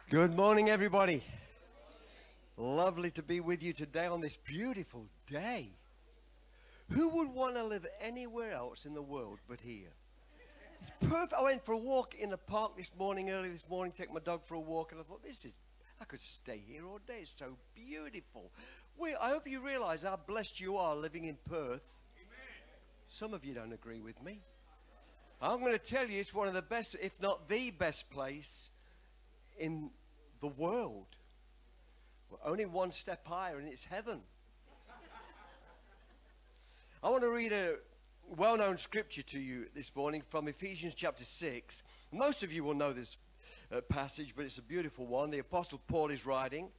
Good morning, everybody. Lovely to be with you today on this beautiful day. Who would want to live anywhere else in the world but here? It's perfect. I went for a walk in the park early this morning, take my dog for a walk, and I thought, I could stay here all day. It's so beautiful. I hope you realize how blessed you are living in Perth. Some of you don't agree with me. I'm going to tell you, it's one of the best, if not the best place in the world. Well, only one step higher and it's heaven. I want to read a well-known scripture to you this morning from Ephesians chapter 6. Most of you will know this passage, but it's a beautiful one. The Apostle Paul is writing.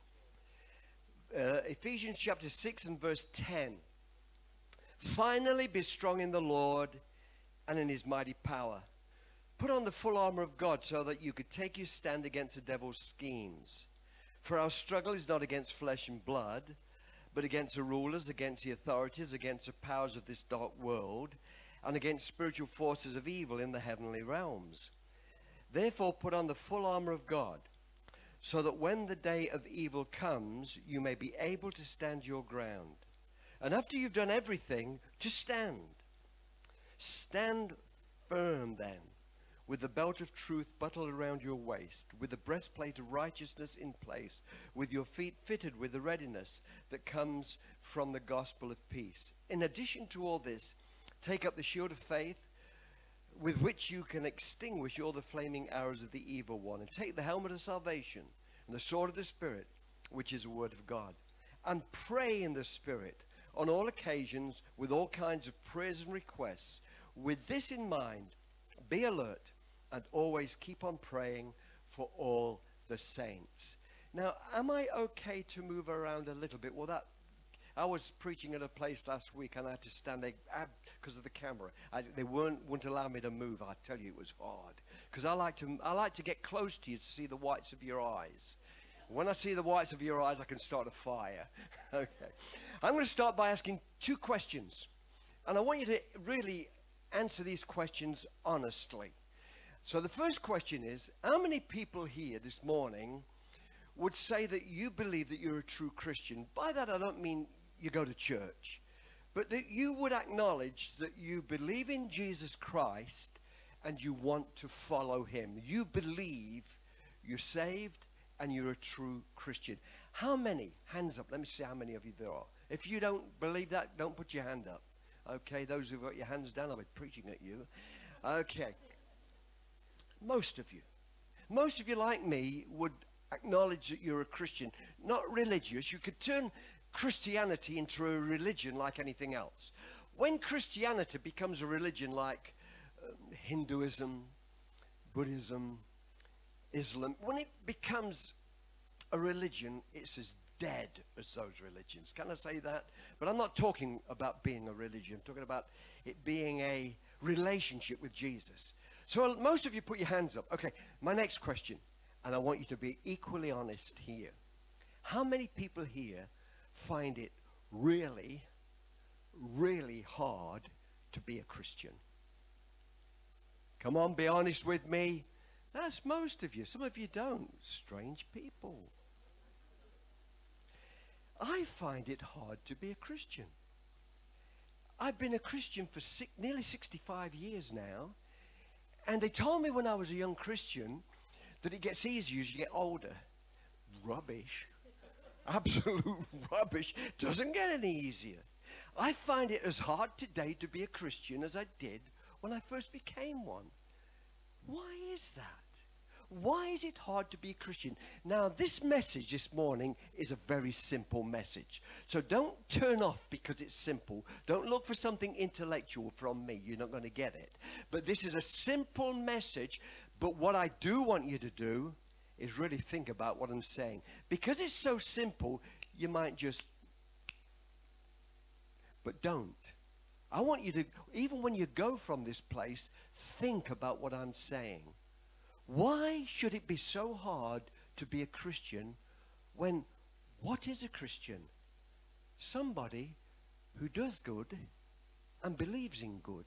Ephesians chapter 6 and verse 10. Finally, be strong in the Lord and in his mighty power. Put on the full armor of God so that you could take your stand against the devil's schemes. For our struggle is not against flesh and blood, but against the rulers, against the authorities, against the powers of this dark world, and against spiritual forces of evil in the heavenly realms. Therefore put on the full armor of God, so that when the day of evil comes, you may be able to stand your ground. And after you've done everything, to stand. Stand firm then, with the belt of truth buckled around your waist, with the breastplate of righteousness in place, with your feet fitted with the readiness that comes from the gospel of peace. In addition to all this, take up the shield of faith, with which you can extinguish all the flaming arrows of the evil one, and take the helmet of salvation and the sword of the Spirit, which is the word of God. And pray in the Spirit on all occasions with all kinds of prayers and requests. With this in mind, be alert and always keep on praying for all the saints. Now, am I okay to move around a little bit? Well, I was preaching at a place last week and I had to stand there because of the camera. They wouldn't allow me to move. I tell you, it was hard because I like to get close to you to see the whites of your eyes. When I see the whites of your eyes, I can start a fire. Okay. I'm going to start by asking two questions, and I want you to really answer these questions honestly. So the first question is, how many people here this morning would say that you believe that you're a true Christian? By that, I don't mean you go to church, but that you would acknowledge that you believe in Jesus Christ and you want to follow him. You believe you're saved and you're a true Christian. How many? Hands up. Let me see how many of you there are. If you don't believe that, don't put your hand up. Okay, those who've got your hands down, I'll be preaching at you. Okay. Most of you like me would acknowledge that you're a Christian, not religious. You could turn Christianity into a religion like anything else. When Christianity becomes a religion like Hinduism, Buddhism, Islam, when it becomes a religion, it's as dead as those religions. Can I say that? But I'm not talking about being a religion. I'm talking about it being a relationship with Jesus. So most of you put your hands up. Okay, my next question, and I want you to be equally honest here. How many people here find it really, really hard to be a Christian? Come on, be honest with me. That's most of you. Some of you don't. Strange people. I find it hard to be a Christian. I've been a Christian for nearly 65 years now. And they told me when I was a young Christian that it gets easier as you get older. Rubbish. Absolute rubbish. Doesn't get any easier. I find it as hard today to be a Christian as I did when I first became one. Why is that? Why is it hard to be a Christian? Now, this message this morning is a very simple message. So don't turn off because it's simple. Don't look for something intellectual from me. You're not going to get it. But this is a simple message. But what I do want you to do is really think about what I'm saying. Because it's so simple, you might just... But don't. I want you to, even when you go from this place, think about what I'm saying. Why should it be so hard to be a Christian when what is a Christian? Somebody who does good and believes in good.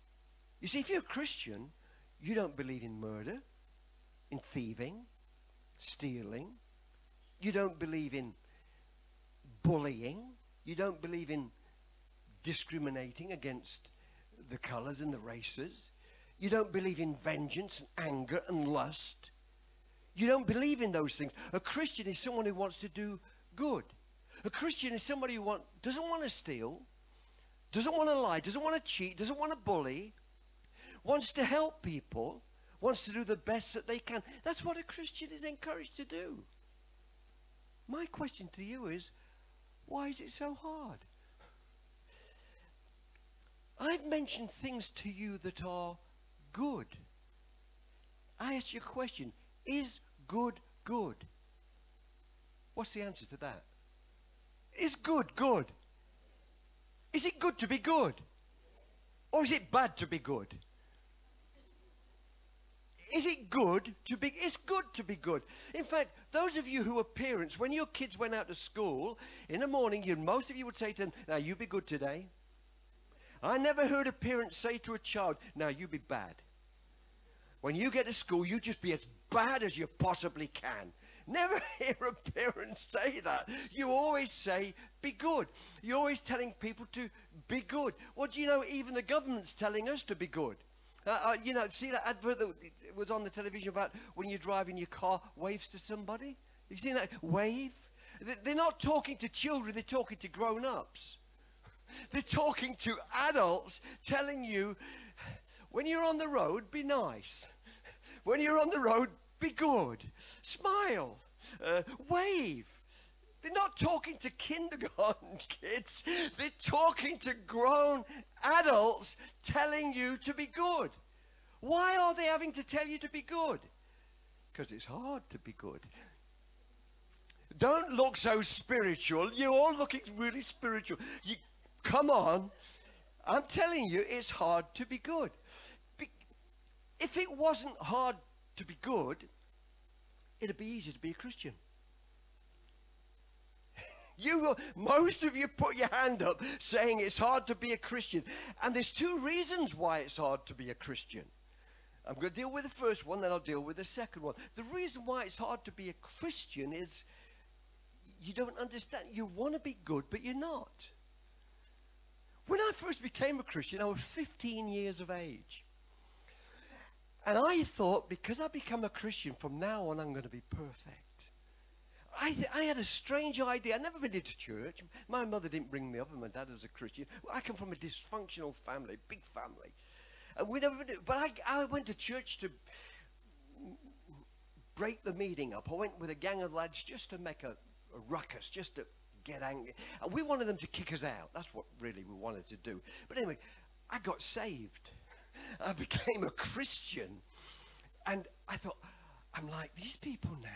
You see, if you're a Christian, you don't believe in murder, in thieving, stealing. You don't believe in bullying. You don't believe in discriminating against the colors and the races. You don't believe in vengeance and anger and lust. You don't believe in those things. A Christian is someone who wants to do good. A Christian is somebody who doesn't want to steal, doesn't want to lie, doesn't want to cheat, doesn't want to bully, wants to help people, wants to do the best that they can. That's what a Christian is encouraged to do. My question to you is, why is it so hard? I've mentioned things to you that are good. I ask you a question. Is good good? What's the answer to that? Is good good? Is it good to be good? Or is it bad to be good? Is it good to be? It's good to be good. In fact, those of you who are parents, when your kids went out to school, in the morning, most of you would say to them, now you be good today. I never heard a parent say to a child, now you be bad. When you get to school, you just be as bad as you possibly can. Never hear a parent say that. You always say, be good. You're always telling people to be good. Well, do you know, even the government's telling us to be good. You know, see that advert that was on the television about when you drive in your car, waves to somebody? You've seen that? Wave? They're not talking to children, they're talking to grown-ups. They're talking to adults telling you, when you're on the road, be nice. When you're on the road, be good. Smile. Wave. They're not talking to kindergarten kids. They're talking to grown adults telling you to be good. Why are they having to tell you to be good? Because it's hard to be good. Don't look so spiritual. You're all looking really spiritual. Come on. I'm telling you, it's hard to be good. If it wasn't hard to be good, it'd be easy to be a Christian. Most of you put your hand up saying it's hard to be a Christian. And there's two reasons why it's hard to be a Christian. I'm going to deal with the first one, then I'll deal with the second one. The reason why it's hard to be a Christian is you don't understand. You want to be good, but you're not. When I first became a Christian, I was 15 years of age. And I thought, because I become a Christian, from now on I'm going to be perfect. I had a strange idea. I'd never been into church. My mother didn't bring me up, and my dad was a Christian. I come from a dysfunctional family, big family. And we never did, but I went to church to break the meeting up. I went with a gang of lads just to make a ruckus, just to get angry. And we wanted them to kick us out. That's what really we wanted to do. But anyway, I got saved. I became a Christian. And I thought, I'm like these people now.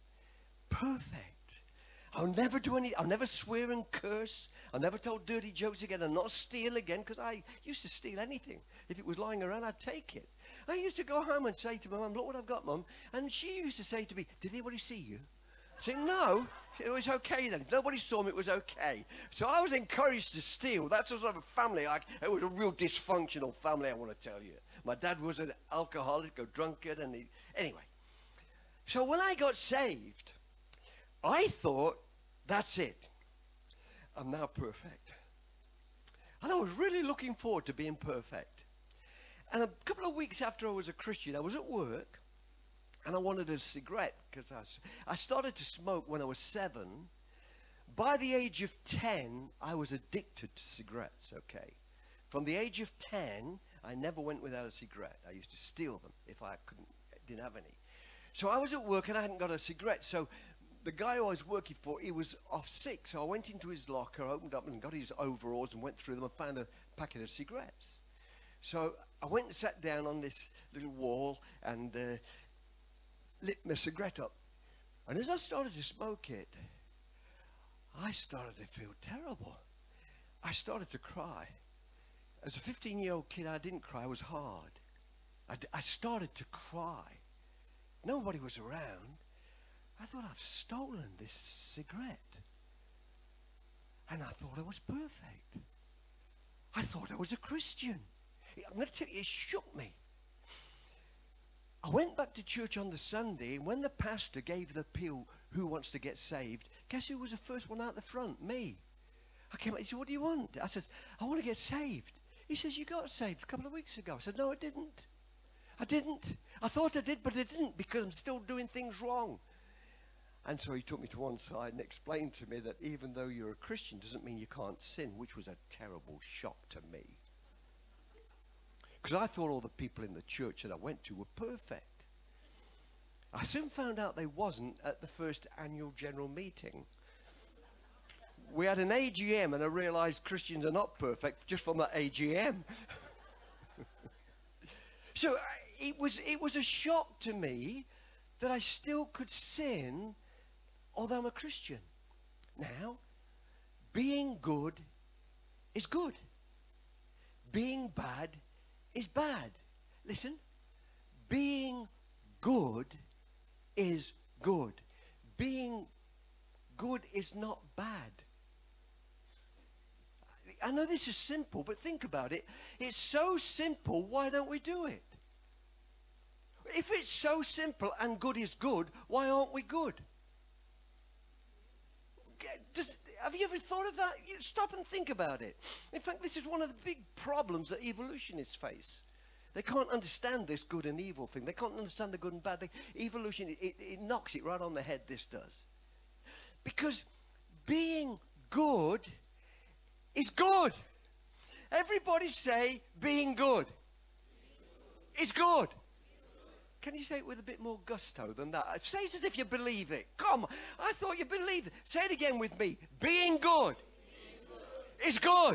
Perfect. I'll never do any, I'll never swear and curse. I'll never tell dirty jokes again. I'll not steal again, because I used to steal anything. If it was lying around, I'd take it. I used to go home and say to my mum, look what I've got, Mum. And she used to say to me, did anybody see you? I said, no, it was okay then. If nobody saw me, it was okay. So I was encouraged to steal. That's sort of a family. It was a real dysfunctional family, I want to tell you. My dad was an alcoholic, a drunkard, and anyway. So when I got saved, I thought, that's it. I'm now perfect. And I was really looking forward to being perfect. And a couple of weeks after I was a Christian, I was at work, and I wanted a cigarette, because I started to smoke when I was 7. By the age of 10, I was addicted to cigarettes, okay? From the age of 10, I never went without a cigarette. I used to steal them if I didn't have any. So I was at work, and I hadn't got a cigarette, so the guy who I was working for, he was off sick, so I went into his locker, opened up and got his overalls and went through them and found a packet of cigarettes. So I went and sat down on this little wall and lit my cigarette up. And as I started to smoke it, I started to feel terrible. I started to cry. As a 15-year-old kid, I didn't cry. I was hard. I started to cry. Nobody was around. I thought, I've stolen this cigarette. And I thought I was perfect. I thought I was a Christian. I'm going to tell you, it shook me. I went back to church on the Sunday, and when the pastor gave the appeal, who wants to get saved, guess who was the first one out the front? Me. I came up, he said, what do you want? I said, I want to get saved. He says, you got saved a couple of weeks ago. I said, no, I didn't. I didn't. I thought I did, but I didn't, because I'm still doing things wrong. And so he took me to one side and explained to me that even though you're a Christian doesn't mean you can't sin, which was a terrible shock to me. Because I thought all the people in the church that I went to were perfect. I soon found out they wasn't at the first annual general meeting. We had an AGM, and I realized Christians are not perfect just from that AGM. So it was a shock to me that I still could sin although I'm a Christian. Now, being good is good. Being bad is bad. Listen, being good is good. Being good is not bad. I know this is simple, but think about it. It's so simple, why don't we do it? If it's so simple and good is good, why aren't we good? Have you ever thought of that? You stop and think about it. In fact, this is one of the big problems that evolutionists face. They can't understand this good and evil thing. They can't understand the good and bad thing. Evolution, it knocks it right on the head, this does. Because being good is good. Everybody say, being good is good. Can you say it with a bit more gusto than that? Say it as if you believe it. Come on. I thought you believed it. Say it again with me. Being good is good.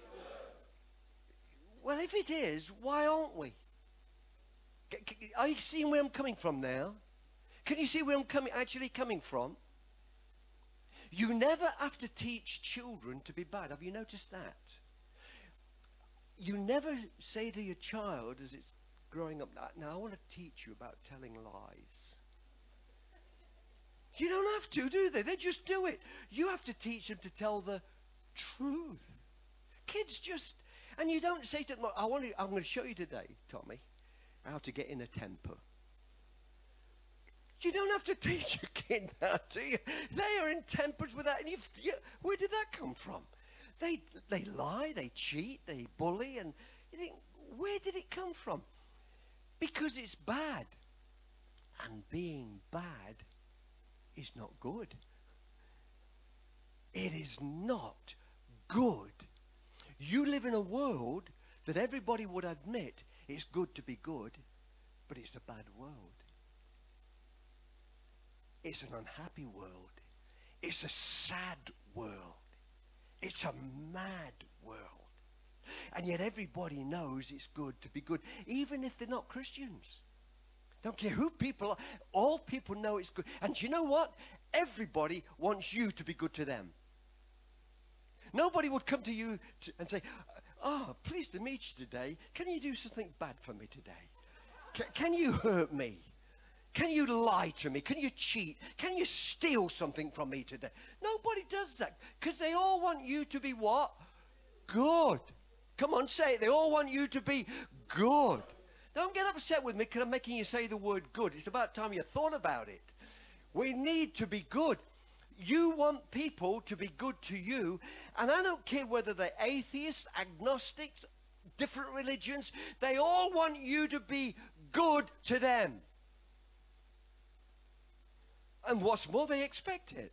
Well, if it is, why aren't we? Are you seeing where I'm coming from now? Can you see where I'm actually coming from? You never have to teach children to be bad. Have you noticed that? You never say to your child as it's growing up, now I want to teach you about telling lies. You don't have to, do they? They just do it. You have to teach them to tell the truth. Kids just, and you don't say to them, I'm going to show you today, Tommy, how to get in a temper. You don't have to teach a kid that, do you? They are in tempers with that, and where did that come from? They lie, they cheat, they bully, and you think, where did it come from? Because it's bad. And being bad is not good. It is not good. You live in a world that everybody would admit it's good to be good, but it's a bad world. It's an unhappy world. It's a sad world. It's a mad world. And yet everybody knows it's good to be good, even if they're not Christians. Don't care who people are. All people know it's good. And you know what? Everybody wants you to be good to them. Nobody would come to you and say, oh, pleased to meet you today. Can you do something bad for me today? Can you hurt me? Can you lie to me? Can you cheat? Can you steal something from me today? Nobody does that, because they all want you to be what? Good. Come on, say it. They all want you to be good. Don't get upset with me because I'm making you say the word good. It's about time you thought about it. We need to be good. You want people to be good to you, and I don't care whether they're atheists, agnostics, different religions. They all want you to be good to them. And what's more, they expect it.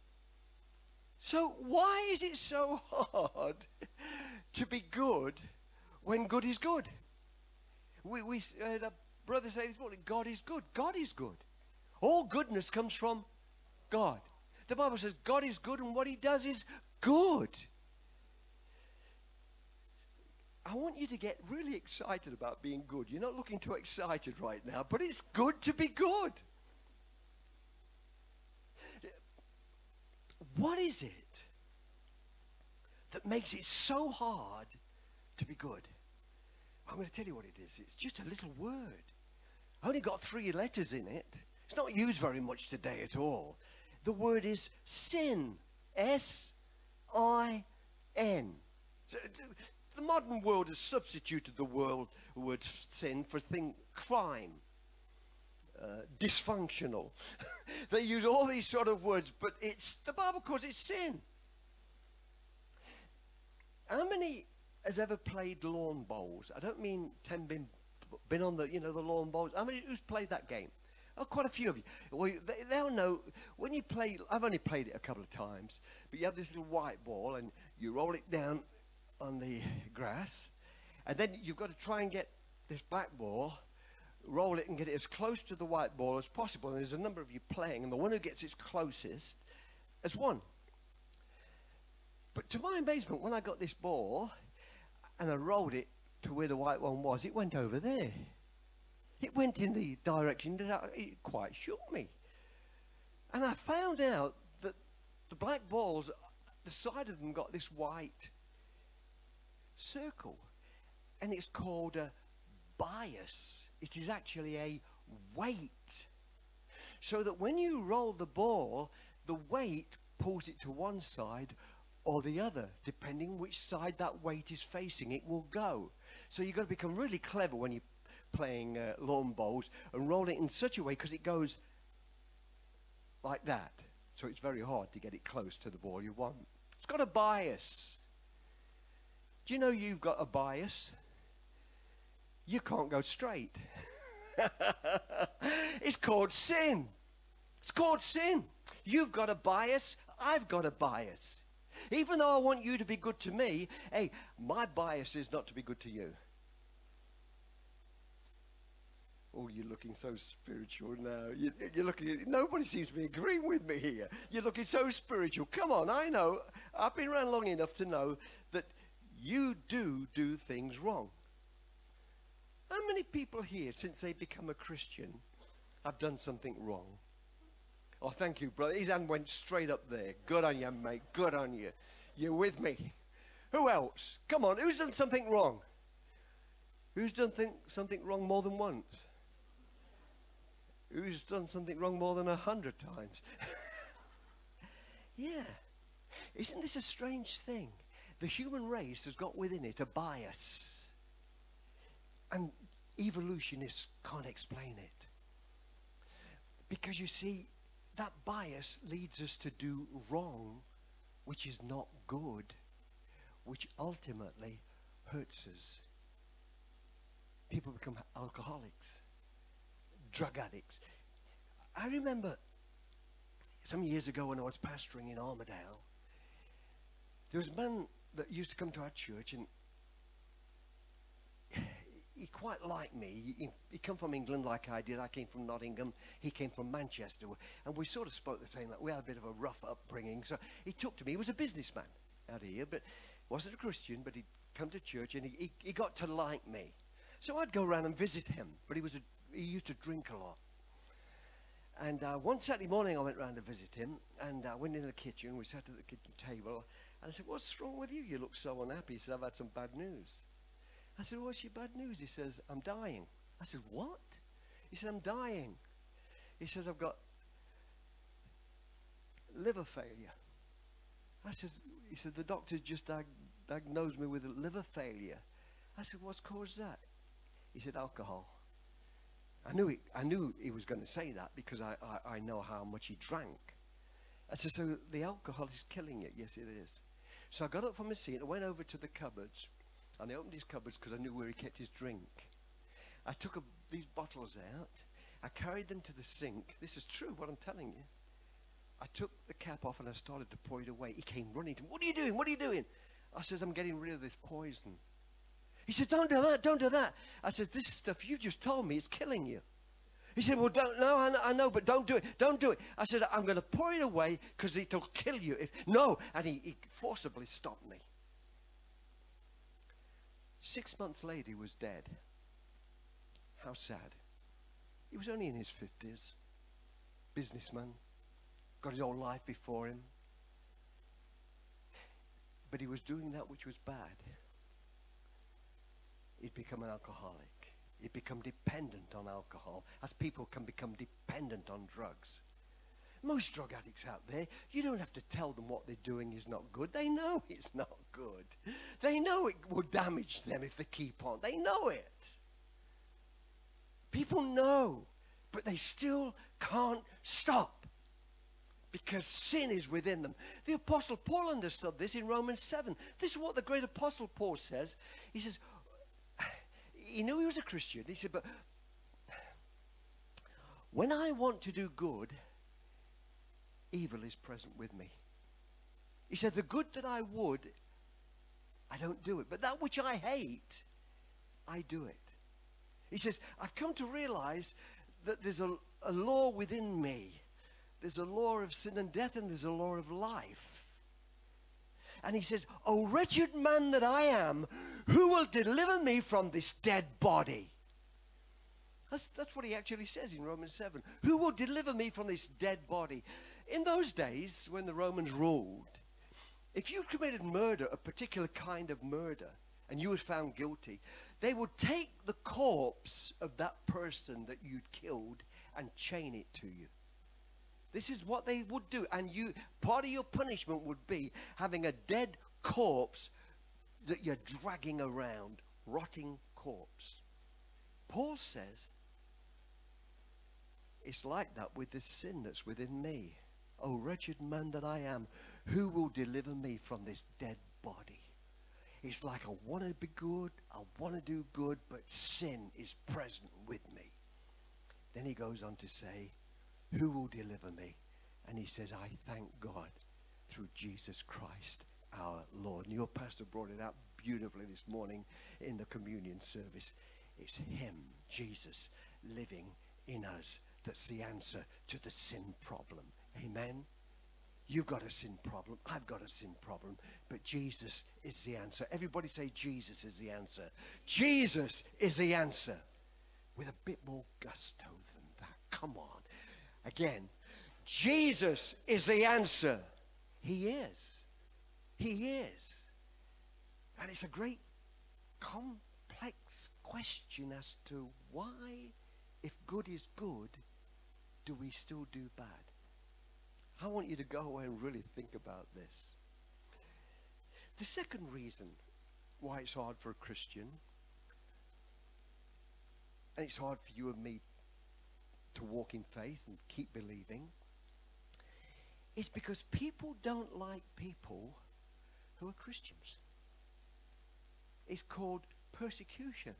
So why is it so hard to be good when good is good? We heard a brother say this morning, God is good. God is good. All goodness comes from God. The Bible says God is good, and what he does is good. I want you to get really excited about being good. You're not looking too excited right now, but it's good to be good. What is it that makes it so hard to be good? I'm going to tell you what it is. It's just a little word. Only got 3 letters in it. It's not used very much today at all. The word is sin. S-I-N. So, the modern world has substituted the word sin for crime. dysfunctional. They use all these sort of words, but the Bible calls it sin. How many has ever played lawn bowls? I don't mean been on the lawn bowls. How many who's played that game? Oh, quite a few of you. Well, they'll know when you play. I've only played it a couple of times, but you have this little white ball and you roll it down on the grass, and then you've got to try and get this black ball, roll it and get it as close to the white ball as possible. And there's a number of you playing, and the one who gets its closest has won. But to my amazement, when I got this ball and I rolled it to where the white one was, it went over there. It went in the direction that it quite shook me. And I found out that the black balls, the side of them got this white circle. And it's called a bias. It is actually a weight. So that when you roll the ball, the weight pulls it to one side or the other. Depending which side that weight is facing, it will go. So you've got to become really clever when you're playing lawn bowls and roll it in such a way, because it goes like that. So it's very hard to get it close to the ball you want. It's got a bias. Do you know you've got a bias? You can't go straight. It's called sin. It's called sin. You've got a bias. I've got a bias. Even though I want you to be good to me, hey, my bias is not to be good to you. Oh, you're looking so spiritual now. You're looking. Nobody seems to be agreeing with me here. You're looking so spiritual. Come on, I know. I've been around long enough to know that you do things wrong. How many people here, since they become a Christian, have done something wrong? Oh, thank you, brother. His hand went straight up there. Good on you, mate. Good on you. You're with me. Who else? Come on, who's done something wrong? Who's done something wrong more than once? Who's done something wrong more than 100 times? Yeah. Isn't this a strange thing? The human race has got within it a bias. And evolutionists can't explain it. Because you see, that bias leads us to do wrong, which is not good, which ultimately hurts us. People become alcoholics, drug addicts. I remember some years ago when I was pastoring in Armadale, there was a man that used to come to our church, and he quite liked me. He come from England like I did. I came from Nottingham. He came from Manchester. And we sort of spoke the same. Like we had a bit of a rough upbringing. So he took to me. He was a businessman out here, but wasn't a Christian, but he'd come to church, and he got to like me. So I'd go around and visit him, but he used to drink a lot. And one Saturday morning I went round to visit him, and I went in the kitchen. We sat at the kitchen table, and I said, "What's wrong with you? You look so unhappy." He said, "I've had some bad news." I said, "What's your bad news?" He says, "I'm dying." I said, "What?" He said, "I'm dying." He says, "I've got liver failure." He said, "The doctor just diagnosed me with liver failure." I said, "What's caused that?" He said, "Alcohol." I knew he was going to say that because I know how much he drank. I said, "So the alcohol is killing you?" "Yes, it is." So I got up from my seat and went over to the cupboards, and I opened his cupboards because I knew where he kept his drink. I took these bottles out. I carried them to the sink. This is true, what I'm telling you. I took the cap off and I started to pour it away. He came running to me. "What are you doing? What are you doing?" I said, "I'm getting rid of this poison." He said, "Don't do that, don't do that." I said, "This stuff you just told me is killing you." He said, "Well, I know, but don't do it, don't do it." I said, "I'm going to pour it away because it'll kill you." No, and he forcibly stopped me. 6 months later, he was dead. How sad. He was only in his 50s, businessman, got his whole life before him. But he was doing that which was bad. He'd become an alcoholic. He'd become dependent on alcohol, as people can become dependent on drugs. Most drug addicts out there, you don't have to tell them what they're doing is not good. They know it's not good. They know it will damage them if they keep on. They know it. People know. but they still can't stop because sin is within them. The Apostle Paul understood this in Romans 7. This is what the great Apostle Paul says. He says, he knew he was a Christian. He said, but when I want to do good, evil is present with me. He said, the good that I would, I don't do it. But that which I hate, I do it. He says, I've come to realize that there's a law within me. There's a law of sin and death, and there's a law of life. And he says, oh, wretched man that I am, who will deliver me from this dead body? That's what he actually says in Romans 7. Who will deliver me from this dead body? In those days, when the Romans ruled, if you committed murder, a particular kind of murder, and you were found guilty, they would take the corpse of that person that you'd killed and chain it to you. This is what they would do. And part of your punishment would be having a dead corpse that you're dragging around, rotting corpse. Paul says, it's like that with this sin that's within me. Oh, wretched man that I am, who will deliver me from this dead body? It's like I want to be good, I want to do good, but sin is present with me. Then he goes on to say, who will deliver me? And he says, I thank God through Jesus Christ our Lord. And your pastor brought it out beautifully this morning in the communion service. It's him, Jesus, living in us. That's the answer to the sin problem. Amen? You've got a sin problem. I've got a sin problem. But Jesus is the answer. Everybody say Jesus is the answer. Jesus is the answer. With a bit more gusto than that. Come on. Again. Jesus is the answer. He is. He is. And it's a great complex question as to why, if good is good, do we still do bad? I want you to go away and really think about this. The second reason why it's hard for a Christian, and it's hard for you and me to walk in faith and keep believing, is because people don't like people who are Christians. It's called persecution.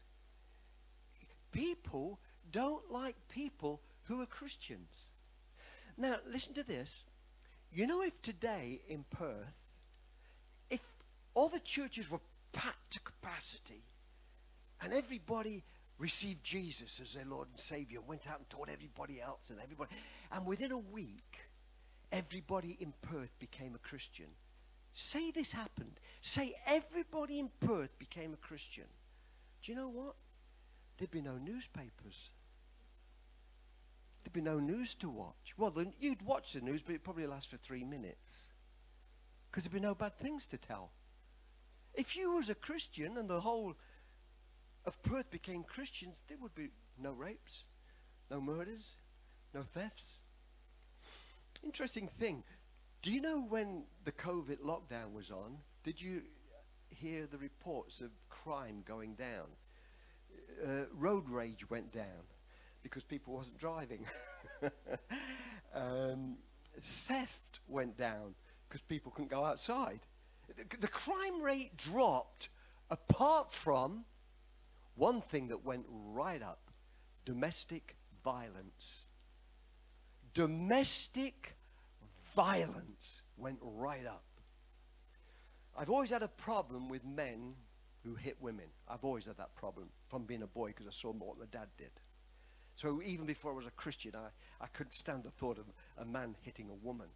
People don't like people who are Christians. Now, listen to this. You know, if today in Perth, if all the churches were packed to capacity and everybody received Jesus as their Lord and Savior, went out and taught everybody else and everybody, and within a week, everybody in Perth became a Christian. Say this happened. Say everybody in Perth became a Christian. Do you know what? There'd be no newspapers. There'd be no news to watch. Well, you'd watch the news, but it'd probably last for 3 minutes. Because there'd be no bad things to tell. If you was a Christian and the whole of Perth became Christians, there would be no rapes, no murders, no thefts. Interesting thing. Do you know when the COVID lockdown was on, did you hear the reports of crime going down? Road rage went down because people wasn't driving. Theft went down because people couldn't go outside. The crime rate dropped apart from one thing that went right up: domestic violence. Domestic violence went right up. I've always had a problem with men who hit women. I've always had that problem from being a boy because I saw what my dad did. So even before I was a Christian, I couldn't stand the thought of a man hitting a woman.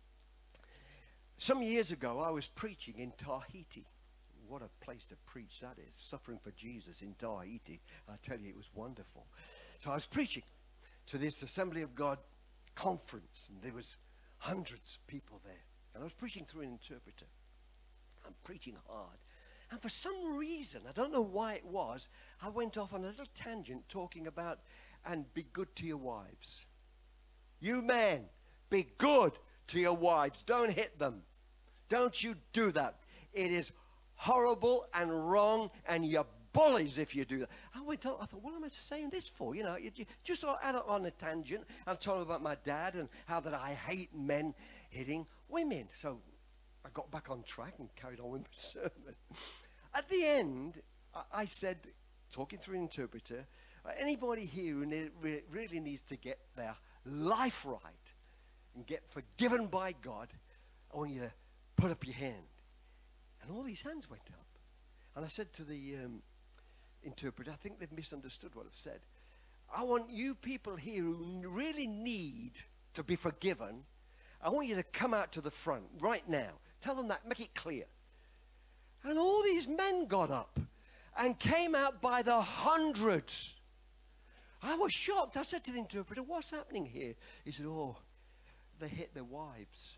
Some years ago, I was preaching in Tahiti. What a place to preach that is. Suffering for Jesus in Tahiti. I tell you, it was wonderful. So I was preaching to this Assembly of God conference, and there was hundreds of people there. And I was preaching through an interpreter. I'm preaching hard. And for some reason, I don't know why it was, I went off on a little tangent talking about, and be good to your wives. You men, be good to your wives. Don't hit them. Don't you do that. It is horrible and wrong, and you're bullies if you do that. I went on, I thought, what am I saying this for? You know, you just sort of add it on a tangent. I told them about my dad and how that I hate men hitting women. So I got back on track and carried on with my sermon. At the end, I said, talking through an interpreter, anybody here who really needs to get their life right and get forgiven by God, I want you to put up your hand. And all these hands went up. And I said to the interpreter, I think they've misunderstood what I've said. I want you people here who really need to be forgiven, I want you to come out to the front right now. Tell them that, make it clear. And all these men got up and came out by the hundreds. I was shocked. I said to the interpreter, what's happening here? He said, oh, they hit their wives.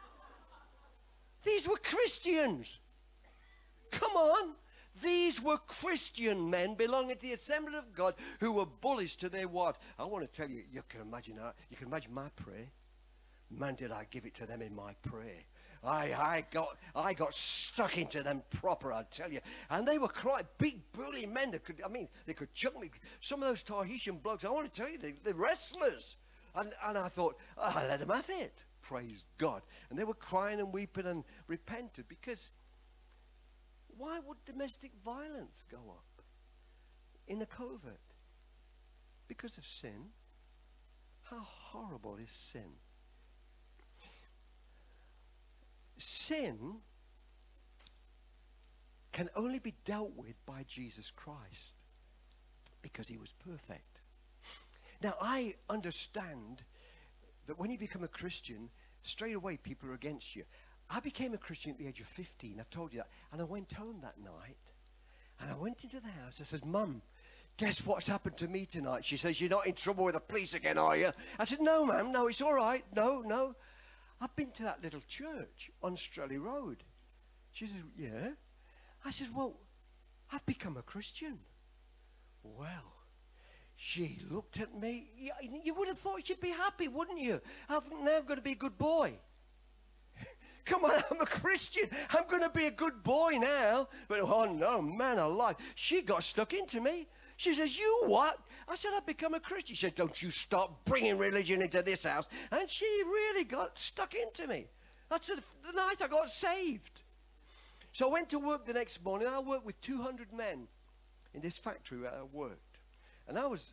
These were Christians. Come on. These were Christian men belonging to the Assembly of God who were bullies to their wives. I want to tell you, you can imagine my prayer. Man, did I give it to them in my prayer. I got stuck into them proper, I tell you. And they were quite big, burly men that they could chuck me. Some of those Tahitian blokes, I want to tell you, they're wrestlers. And I thought, I let them have it. Praise God. And they were crying and weeping and repented, because why would domestic violence go up in a covert? Because of sin. How horrible is sin? Sin can only be dealt with by Jesus Christ because he was perfect. Now, I understand that when you become a Christian, straight away people are against you. I became a Christian at the age of 15, I've told you that. And I went home that night, and I went into the house. I said, Mum, guess what's happened to me tonight? She says, you're not in trouble with the police again, are you? I said, no, ma'am, no, it's all right. No. I've been to that little church on Strelly Road. She said, yeah. I said, well, I've become a Christian. Well, she looked at me. You would have thought she'd be happy, wouldn't you? I'm now going to be a good boy. Come on, I'm a Christian. I'm going to be a good boy now. But, oh, no, man alive. She got stuck into me. She says, you what? I said, I've become a Christian. She said, don't you stop bringing religion into this house. And she really got stuck into me. That's the night I got saved. So I went to work the next morning. I worked with 200 men in this factory where I worked. And I was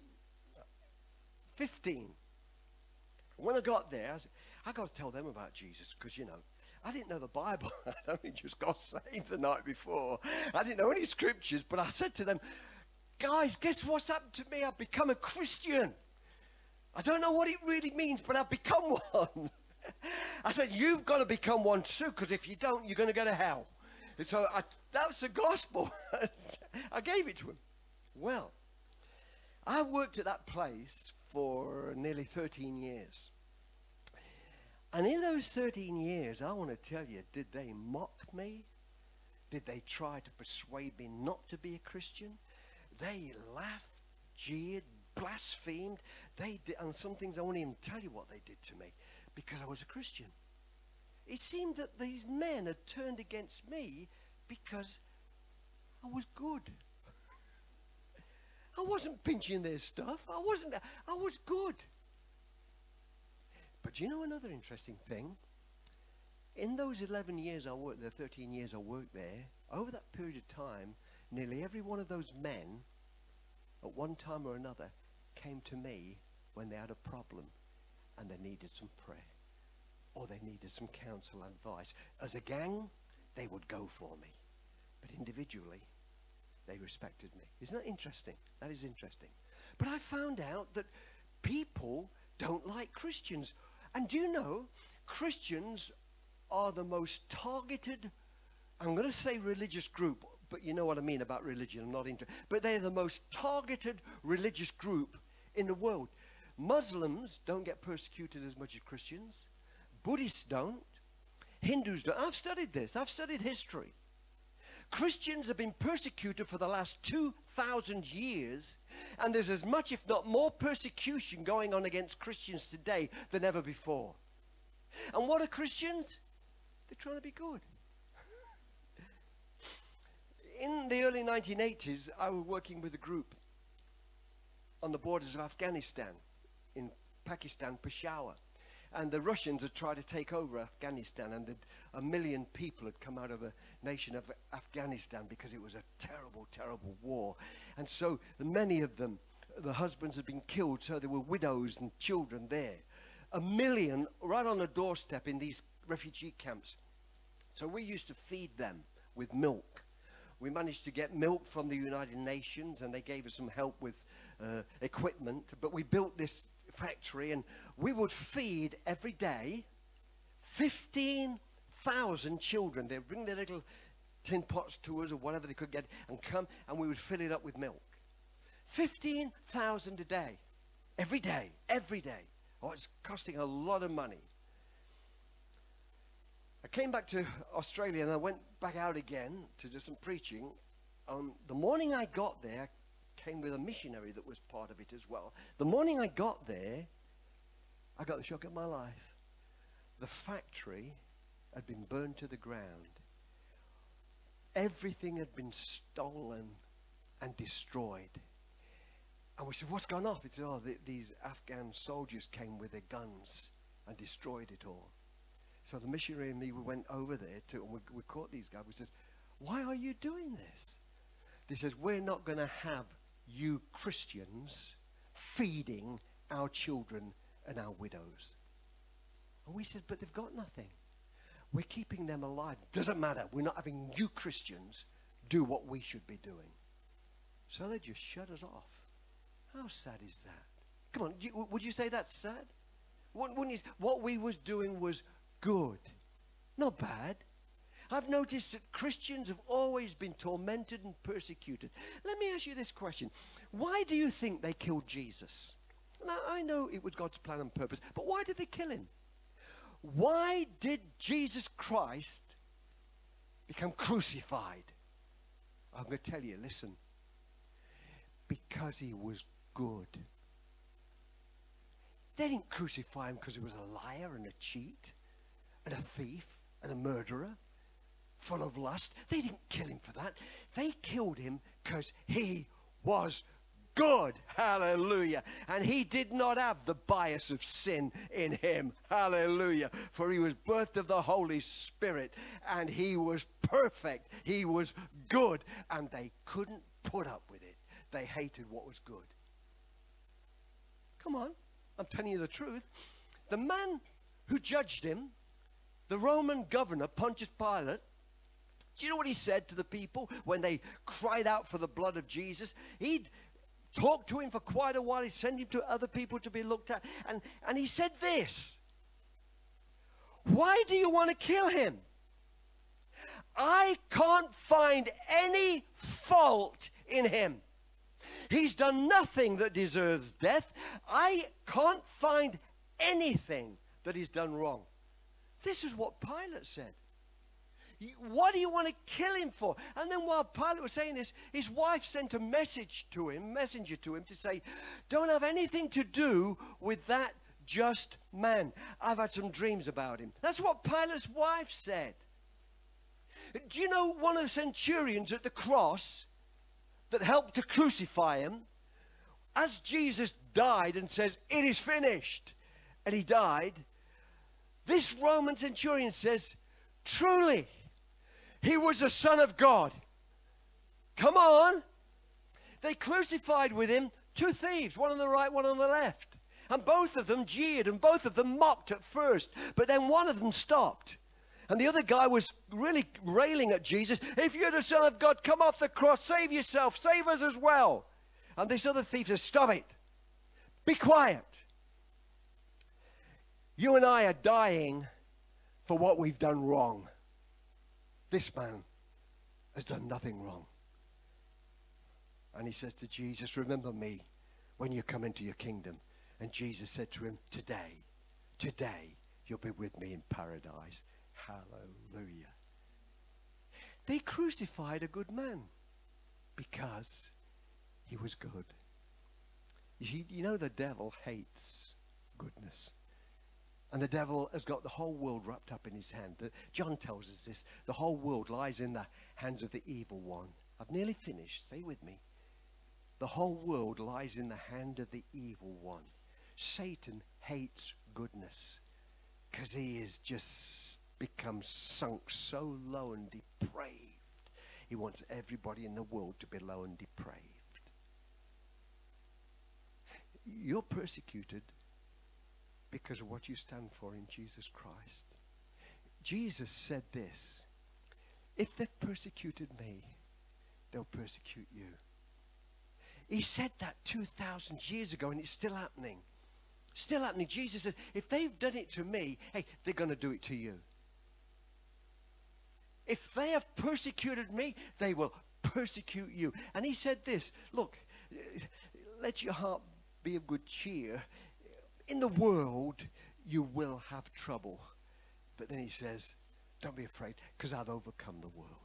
15. When I got there, I said, I got to tell them about Jesus, because, you know, I didn't know the Bible. I only just got saved the night before. I didn't know any scriptures, but I said to them, guys, guess what's happened to me? I've become a Christian. I don't know what it really means, but I've become one. I said, you've got to become one too, because if you don't, you're going to go to hell. And so that was the gospel. I gave it to him. Well, I worked at that place for nearly 13 years. And in those 13 years, I want to tell you, did they mock me? Did they try to persuade me not to be a Christian? They laughed, jeered, blasphemed. They did, and some things I won't even tell you what they did to me, because I was a Christian. It seemed that these men had turned against me because I was good. I wasn't pinching their stuff. I was good. But you know another interesting thing? In those 11 years I worked there, 13 years I worked there, over that period of time, nearly every one of those men, at one time or another, came to me when they had a problem and they needed some prayer, or they needed some counsel and advice. As a gang, they would go for me. But individually, they respected me. Isn't that interesting? That is interesting. But I found out that people don't like Christians. And do you know, Christians are the most targeted, I'm going to say religious group, but you know what I mean about religion. I'm not into, but they're the most targeted religious group in the world. Muslims don't get persecuted as much as Christians. Buddhists don't. Hindus don't. I've studied this. I've studied history. Christians have been persecuted for the last 2,000 years, and there's as much, if not more, persecution going on against Christians today than ever before. And what are Christians? They're trying to be good. in the early 1980s, I was working with a group on the borders of Afghanistan, in Pakistan, Peshawar. And the Russians had tried to take over Afghanistan, and 1 million people had come out of the nation of Afghanistan because it was a terrible, terrible war. And so many of them, the husbands had been killed, so there were widows and children there. 1 million right on the doorstep in these refugee camps. So we used to feed them with milk. We managed to get milk from the United Nations, and they gave us some help with equipment. But we built this factory, and we would feed every day 15,000 children. They'd bring their little tin pots to us or whatever they could get and come, and we would fill it up with milk. 15,000 a day. Every day. Every day. Oh, it's costing a lot of money. I came back to Australia, and I went back out again to do some preaching. The morning I got there, came with a missionary that was part of it as well. The morning I got there, I got the shock of my life. The factory had been burned to the ground. Everything had been stolen and destroyed. And we said, what's gone off? He said, these Afghan soldiers came with their guns and destroyed it all. So the missionary and me, we went over there and we caught these guys. We said, why are you doing this? They says, we're not going to have you Christians feeding our children and our widows. And we said, but they've got nothing. We're keeping them alive. Doesn't matter. We're not having you Christians do what we should be doing. So they just shut us off. How sad is that? Come on, would you say that's sad? What we was doing was good, not bad. I've noticed that Christians have always been tormented and persecuted. Let me ask you this question. Why do you think they killed Jesus? Now, I know it was God's plan and purpose, but why did they kill him? Why did Jesus Christ become crucified? I'm going to tell you, listen. Because he was good. They didn't crucify him because he was a liar and a cheat and a thief and a murderer full of lust. They didn't kill him for that. They killed him because he was good. Hallelujah. And he did not have the bias of sin in him. Hallelujah. For he was birthed of the Holy Spirit, and he was perfect. He was good, and they couldn't put up with it. They hated what was good. Come on, I'm telling you the truth. The man who judged him, the Roman governor, Pontius Pilate, do you know what he said to the people when they cried out for the blood of Jesus? He'd talked to him for quite a while. He sent him to other people to be looked at. And he said this: why do you want to kill him? I can't find any fault in him. He's done nothing that deserves death. I can't find anything that he's done wrong. This is what Pilate said. What do you want to kill him for? And then while Pilate was saying this, his wife sent a messenger to him to say, don't have anything to do with that just man. I've had some dreams about him. That's what Pilate's wife said. Do you know one of the centurions at the cross that helped to crucify him, as Jesus died and says, it is finished, and he died, this Roman centurion says, truly, he was the Son of God. Come on. They crucified with him 2 thieves, one on the right, one on the left. And both of them jeered, and both of them mocked at first, but then one of them stopped. And the other guy was really railing at Jesus. If you're the Son of God, come off the cross, save yourself, save us as well. And this other thief says, stop it. Be quiet. You and I are dying for what we've done wrong. This man has done nothing wrong. And he says to Jesus, remember me when you come into your kingdom. And Jesus said to him, today you'll be with me in paradise. Hallelujah. They crucified a good man because he was good. You know the devil hates goodness. And the devil has got the whole world wrapped up in his hand. John tells us this. The whole world lies in the hands of the evil one. I've nearly finished. Stay with me. The whole world lies in the hand of the evil one. Satan hates goodness because he is just become sunk so low and depraved. He wants everybody in the world to be low and depraved. You're persecuted because of what you stand for in Jesus Christ. Jesus said this, if they've persecuted me, they'll persecute you. He said that 2,000 years ago, and it's still happening. Still happening. Jesus said, if they've done it to me, hey, they're going to do it to you. If they have persecuted me, they will persecute you. And he said this, look, let your heart be of good cheer. In the world, you will have trouble. But then he says, don't be afraid, because I've overcome the world.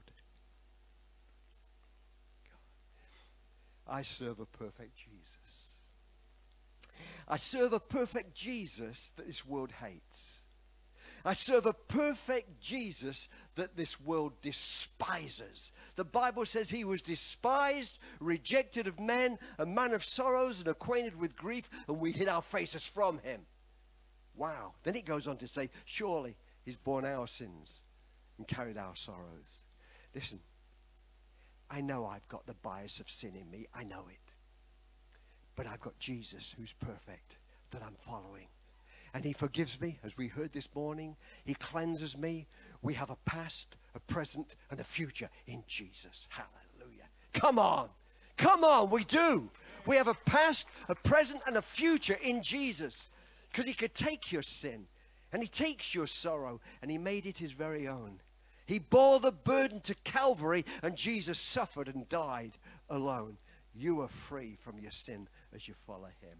I serve a perfect Jesus. I serve a perfect Jesus that this world hates. I serve a perfect Jesus that this world despises. The Bible says he was despised, rejected of men, a man of sorrows and acquainted with grief, and we hid our faces from him. Wow. Then it goes on to say, surely he's borne our sins and carried our sorrows. Listen, I know I've got the bias of sin in me. I know it. But I've got Jesus who's perfect that I'm following. And he forgives me, as we heard this morning. He cleanses me. We have a past, a present, and a future in Jesus. Hallelujah. Come on. Come on, we do. We have a past, a present, and a future in Jesus. Because he could take your sin, and he takes your sorrow, and he made it his very own. He bore the burden to Calvary, and Jesus suffered and died alone. You are free from your sin as you follow him.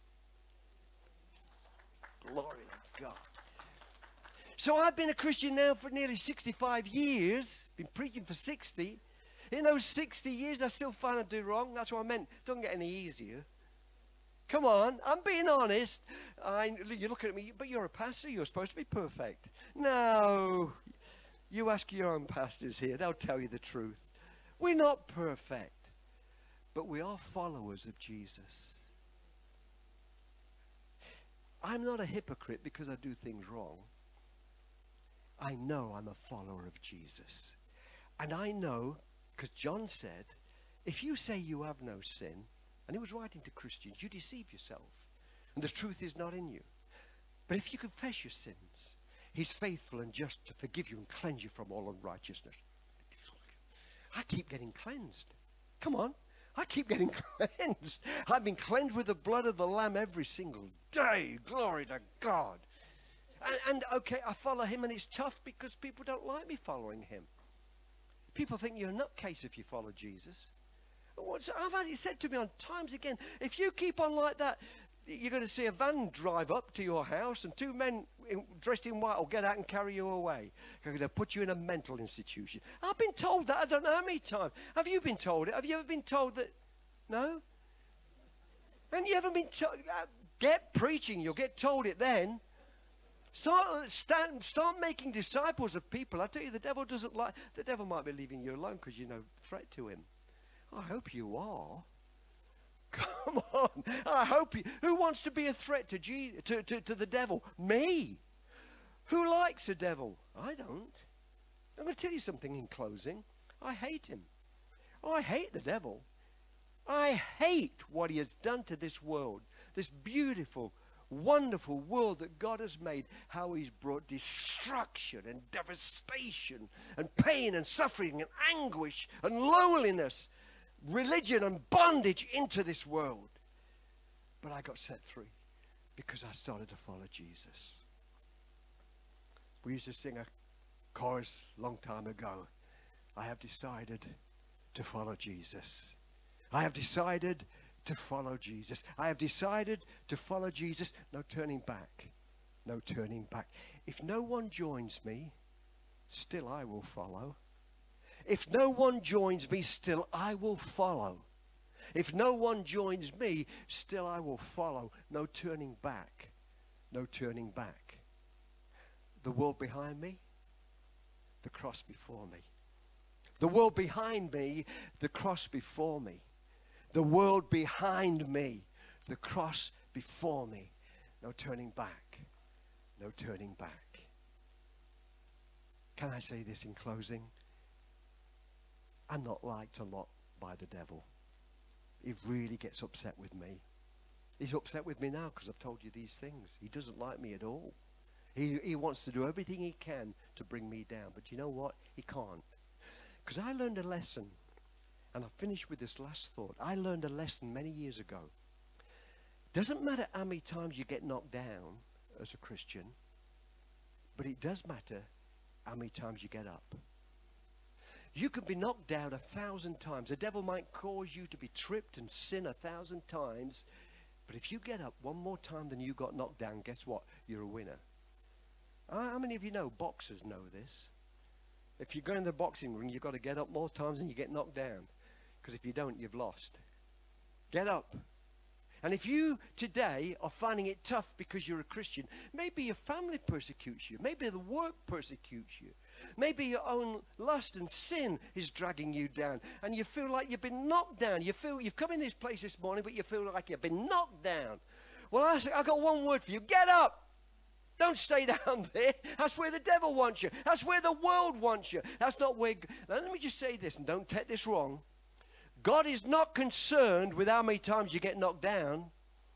Glory to God. So I've been a Christian now for nearly 65 years. Been preaching for 60. In those 60 years, I still find I do wrong. That's what I meant. Doesn't get any easier. Come on, I'm being honest. You're looking at me, but you're a pastor. You're supposed to be perfect. No. You ask your own pastors here. They'll tell you the truth. We're not perfect, but we are followers of Jesus. I'm not a hypocrite because I do things wrong. I know I'm a follower of Jesus. And I know, because John said, if you say you have no sin, and he was writing to Christians, you deceive yourself, and the truth is not in you. But if you confess your sins, he's faithful and just to forgive you and cleanse you from all unrighteousness. I keep getting cleansed. Come on. I keep getting cleansed. I've been cleansed with the blood of the Lamb every single day. Glory to God. And okay, I follow him, and it's tough because people don't like me following him. People think you're a nutcase if you follow Jesus. I've had it said to me on times again, if you keep on like that, you're going to see a van drive up to your house, and two men dressed in white will get out and carry you away. They'll put you in a mental institution. I've been told that I don't know how many times. Have you been told it? Have you ever been told that? No? And you ever been told? Get preaching. You'll get told it then. Start making disciples of people. I tell you, the devil doesn't like. The devil might be leaving you alone because you're no threat to him. I hope you are. Come on. I hope you. Who wants to be a threat to the devil? Me. Who likes the devil? I don't. I'm going to tell you something in closing. I hate him. I hate the devil. I hate what he has done to this world. This beautiful, wonderful world that God has made. How he's brought destruction and devastation and pain and suffering and anguish and loneliness, religion and bondage into this world. But I got set free because I started to follow Jesus. We used to sing a chorus a long time ago. I have decided to follow Jesus. I have decided to follow Jesus. I have decided to follow Jesus. No turning back. No turning back. If no one joins me, still I will follow. If no one joins me, still I will follow. If no one joins me, still I will follow. No turning back. No turning back. The world behind me, the cross before me. The world behind me, the cross before me. The world behind me, the cross before me. No turning back. No turning back. Can I say this in closing? I'm not liked a lot by the devil. He really gets upset with me. He's upset with me now because I've told you these things. He doesn't like me at all. He wants to do everything he can to bring me down. But you know what? He can't. Because I learned a lesson. And I'll finish with this last thought. I learned a lesson many years ago. Doesn't matter how many times you get knocked down as a Christian, but it does matter how many times you get up. You can be knocked down 1,000 times. The devil might cause you to be tripped and sin 1,000 times, but if you get up one more time than you got knocked down, guess what? You're a winner. How many of you know boxers know this? If you go in the boxing ring, you've got to get up more times than you get knocked down. Because if you don't, you've lost. Get up. And if you today are finding it tough because you're a Christian, maybe your family persecutes you. Maybe the work persecutes you. Maybe your own lust and sin is dragging you down. And you feel like you've been knocked down. You feel you've come in this place this morning, but you feel like you've been knocked down. Well, I've got one word for you. Get up. Don't stay down there. That's where the devil wants you. That's where the world wants you. That's not where... Now, let me just say this, and don't take this wrong. God is not concerned with how many times you get knocked down.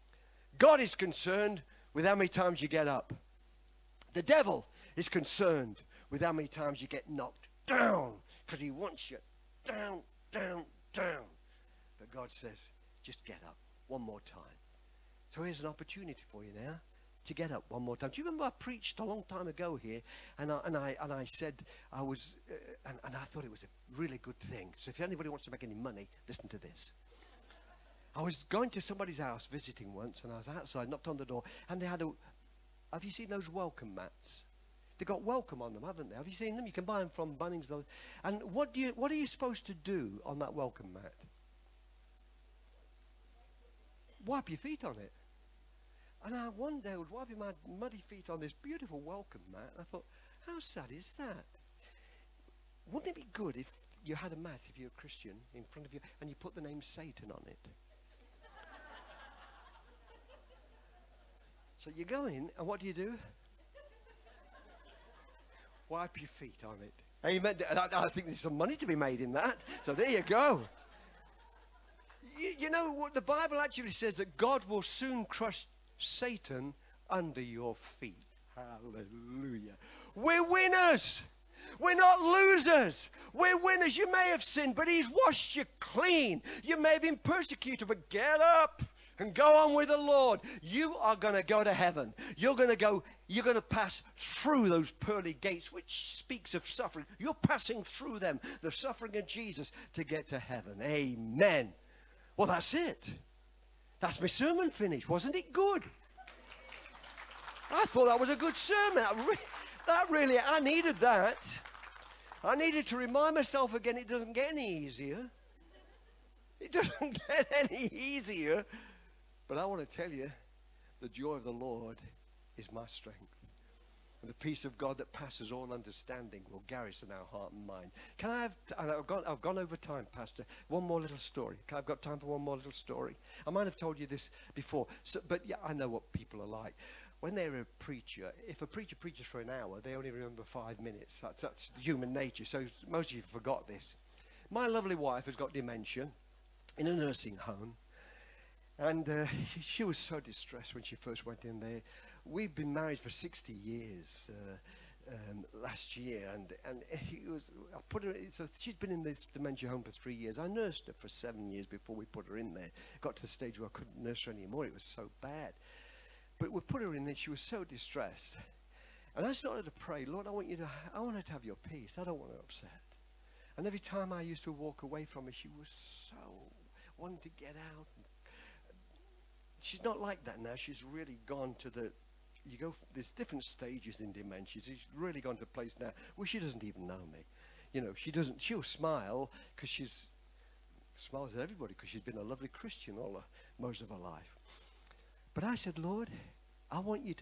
God is concerned with how many times you get up. The devil is concerned with how many times you get knocked down because he wants you down, down, down. But God says, just get up one more time. So here's an opportunity for you now to get up one more time. Do you remember I preached a long time ago here, and I said I was, and I thought it was a really good thing. So if anybody wants to make any money, listen to this. I was going to somebody's house visiting once, and I was outside, knocked on the door, and they had have you seen those welcome mats? They've got welcome on them, haven't they? Have you seen them? You can buy them from Bunnings. And what are you supposed to do on that welcome mat? Wipe your feet on it. And I one day was wiping my muddy feet on this beautiful welcome mat. And I thought, how sad is that? Wouldn't it be good if you had a mat, if you're a Christian, in front of you, and you put the name Satan on it? So you go in, and what do? Wipe your feet on it. Amen. I think there's some money to be made in that. So there you go. You know what the Bible actually says, that God will soon crush Satan under your feet. Hallelujah. We're winners. We're not losers. We're winners. You may have sinned, but he's washed you clean. You may have been persecuted, but get up and go on with the Lord. You are going to go to heaven. You're going to pass through those pearly gates, which speaks of suffering. You're passing through them, the suffering of Jesus, to get to heaven. Amen. Well, that's it. That's my sermon finished. Wasn't it good? I thought that was a good sermon. I needed that. I needed to remind myself again, it doesn't get any easier. It doesn't get any easier. But I want to tell you, the joy of the Lord is my strength. And the peace of God that passes all understanding will garrison our heart and mind. Can I have, and I've gone over time, Pastor, one more little story. I've got time for one more little story. I might have told you this before, but yeah, I know what people are like. When they're a preacher, if a preacher preaches for an hour, they only remember 5 minutes. That's human nature, so most of you forgot this. My lovely wife has got dementia in a nursing home. And she was so distressed when she first went in there. We've been married for 60 years last year, and I put her. So she's been in this dementia home for 3 years. I nursed her for 7 years before we put her in there. Got to the stage where I couldn't nurse her anymore. It was so bad. But we put her in there. She was so distressed, and I started to pray, Lord, I want her to have your peace. I don't want her upset. And every time I used to walk away from her, she was so wanting to get out. She's not like that now. She's really gone to there's different stages in dementia. She's really gone to a place now where she doesn't even know me. You know, she'll smile because smiles at everybody because she's been a lovely Christian most of her life. But I said, Lord, I want her to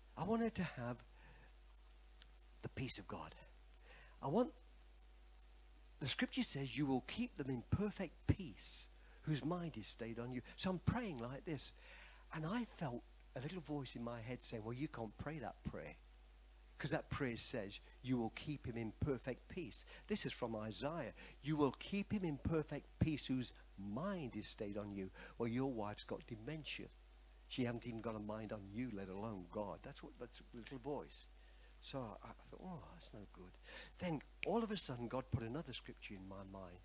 have the peace of God. I want the scripture says you will keep them in perfect peace, whose mind is stayed on you. So I'm praying like this. And I felt a little voice in my head saying, well, you can't pray that prayer. Because that prayer says, you will keep him in perfect peace. This is from Isaiah. You will keep him in perfect peace whose mind is stayed on you. Well, your wife's got dementia. She hasn't even got a mind on you, let alone God. That's a little voice. So I thought, oh, that's no good. Then all of a sudden, God put another scripture in my mind.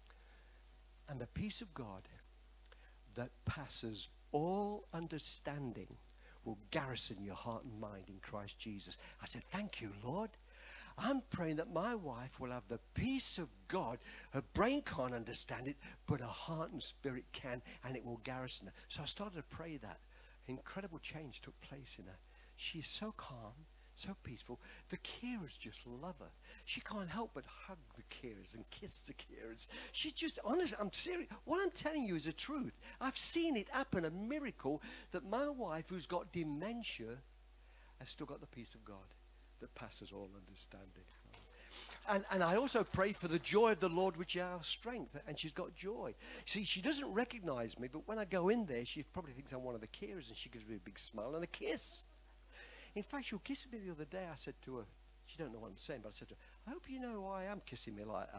And the peace of God that passes all understanding will garrison your heart and mind in Christ Jesus. I said, thank you, Lord. I'm praying that my wife will have the peace of God. Her brain can't understand it, but her heart and spirit can, and it will garrison her. So I started to pray that. Incredible change took place in her. She's so calm, so peaceful. The carers just love her. She can't help but hug the carers and kiss the carers. She just, honestly, I'm serious. What I'm telling you is the truth. I've seen it happen, a miracle, that my wife, who's got dementia, has still got the peace of God that passes all understanding. And I also pray for the joy of the Lord, which is our strength. And she's got joy. See, she doesn't recognize me, but when I go in there, she probably thinks I'm one of the carers, and she gives me a big smile and a kiss. In fact, she was kissing me the other day. I said to her, she don't know what I'm saying, but I said to her, I hope you know why I am kissing me like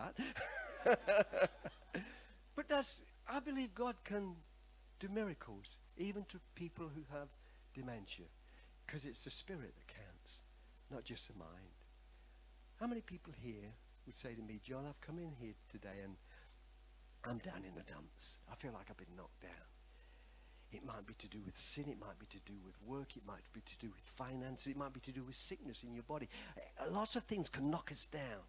that. But I believe God can do miracles, even to people who have dementia, because it's the spirit that counts, not just the mind. How many people here would say to me, John, I've come in here today and I'm down in the dumps. I feel like I've been knocked down. It might be to do with sin. It might be to do with work. It might be to do with finances. It might be to do with sickness in your body. Lots of things can knock us down.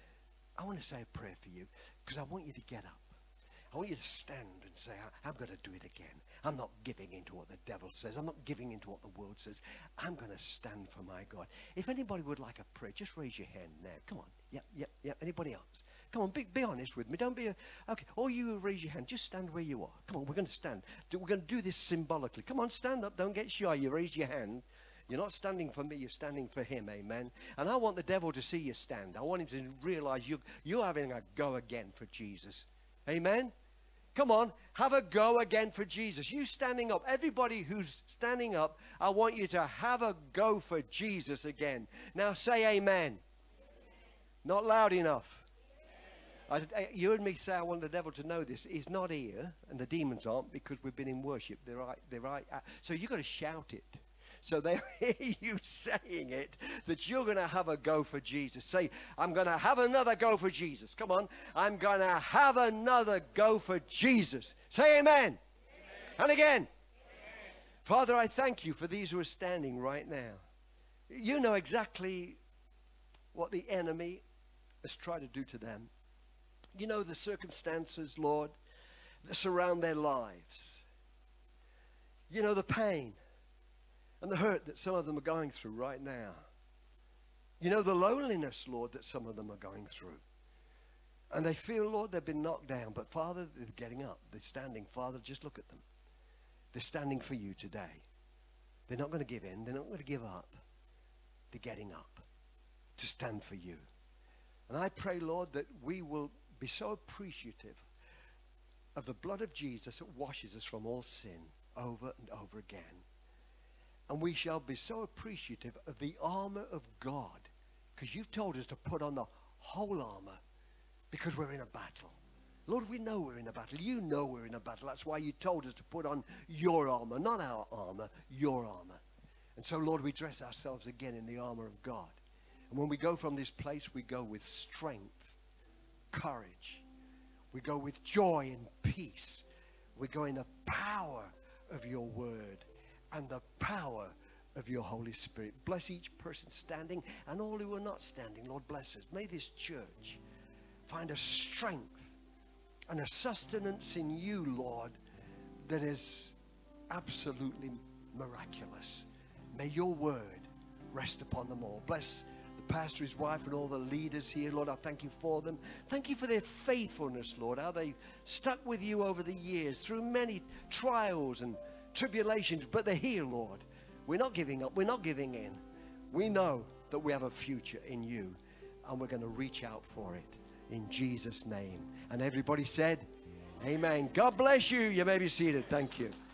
I want to say a prayer for you, because I want you to get up. I want you to stand and say, I'm going to do it again. I'm not giving in to what the devil says. I'm not giving in to what the world says. I'm going to stand for my God. If anybody would like a prayer, just raise your hand now. Come on. Yep. Anybody else? Come on, be honest with me. Don't be okay. Or you raise your hand. Just stand where you are. Come on, we're going to stand. We're going to do this symbolically. Come on, stand up. Don't get shy. You raise your hand. You're not standing for me. You're standing for him. Amen. And I want the devil to see you stand. I want him to realize you're having a go again for Jesus. Amen. Come on, have a go again for Jesus. You standing up, everybody who's standing up, I want you to have a go for Jesus again. Now say amen. Not loud enough. You heard me say I want the devil to know this. He's not here, and the demons aren't, because we've been in worship. They're right. So you've got to shout it. So they hear you saying it, that you're going to have a go for Jesus. Say, I'm going to have another go for Jesus. Come on. I'm going to have another go for Jesus. Say amen. Amen. And again. Amen. Father, I thank you for these who are standing right now. You know exactly what the enemy has tried to do to them. You know the circumstances, Lord, that surround their lives. You know the pain and the hurt that some of them are going through right now. You know the loneliness, Lord, that some of them are going through. And they feel, Lord, they've been knocked down. But, Father, they're getting up. They're standing. Father, just look at them. They're standing for you today. They're not going to give in. They're not going to give up. They're getting up to stand for you. And I pray, Lord, that we will be so appreciative of the blood of Jesus that washes us from all sin over and over again. And we shall be so appreciative of the armor of God, because you've told us to put on the whole armor, because we're in a battle. Lord, we know we're in a battle. You know we're in a battle. That's why you told us to put on your armor, not our armor, your armor. And so, Lord, we dress ourselves again in the armor of God. And when we go from this place, we go with strength, courage. We go with joy and peace. We go in the power of your word and the power of your Holy Spirit. Bless each person standing and all who are not standing. Lord, bless us. May this church find a strength and a sustenance in you, Lord, that is absolutely miraculous. May your word rest upon them all. Bless the pastor, his wife, and all the leaders here. Lord, I thank you for them. Thank you for their faithfulness, Lord, how they stuck with you over the years through many trials and tribulations, but they're here, Lord. We're not giving up. We're not giving in. We know that we have a future in you, and we're going to reach out for it. in Jesus' name. And everybody said, amen. God bless you. You may be seated. Thank you.